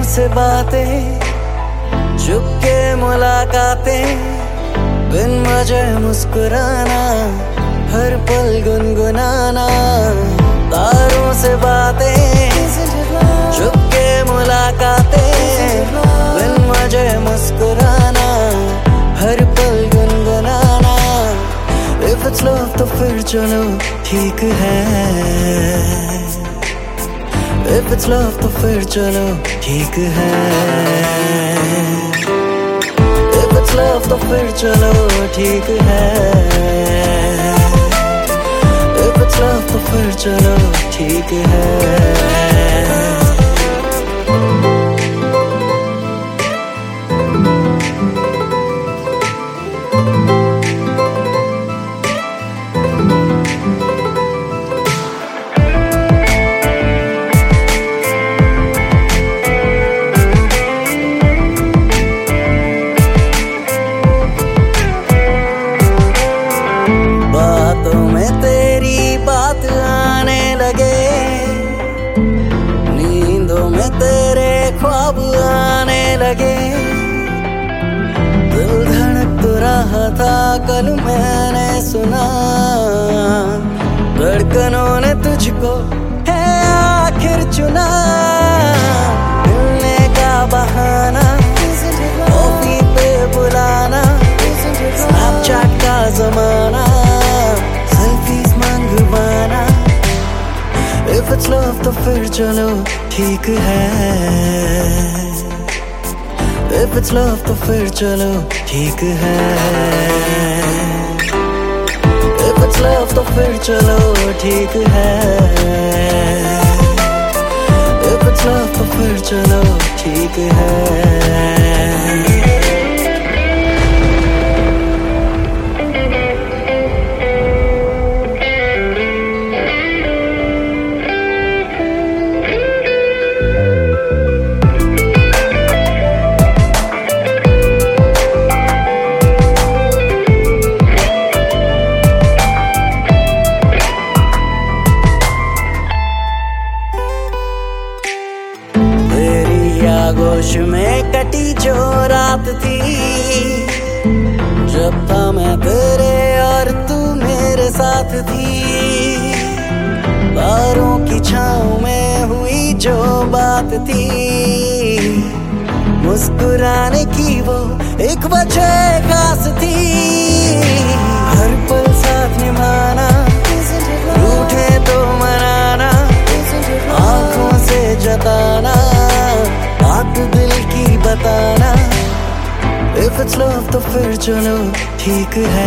से बातें, चुपके मुलाकातें, बिन वजह मुस्कुराना, हर पल गुनगुनाना। तारों से बातें, चुपके मुलाकातें, बिन वजह मुस्कुराना, हर पल गुनगुनाना। If it's love तो फिर चलो ठीक है, If it's love तो फिर चलो ठीक है, If it's love तो फिर चलो ठीक है, If it's love तो फिर चलो ठीक है। बातों में तेरी बात आने लगे, नींदों में तेरे ख्वाब आने लगे। दिल धड़क तो रहा था कल मैंने सुना, धड़कनों ने तुझको है आखिर चुना। मिलने का बहाना, कॉफी पे बुलाना, स्नैपचैट का जमाना, If it's love तो फिर चलो ठीक है, If it's love तो फिर चलो ठीक है, If it's love तो फिर चलो ठीक है, If it's love तो फिर चलो ठीक है। आगोश में कटी जो रात थी, जब था मैं तेरे और तू मेरे साथ थी। तारों की छाँव में हुई जो बात थी, मुस्कुराने की वो एक वजह खास थी। हर पल साथ निभाना, रूठे तो मनाना, आंखों से जताना, बात दिल की बताना। If it's love तो फिर चलो ठीक है,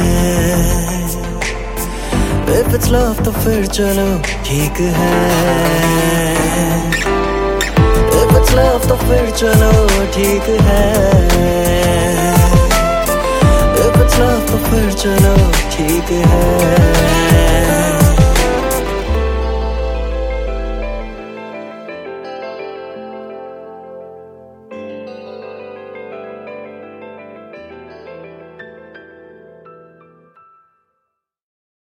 If it's love तो फिर चलो ठीक है, If it's love तो फिर चलो ठीक है, If it's love तो फिर चलो ठीक है।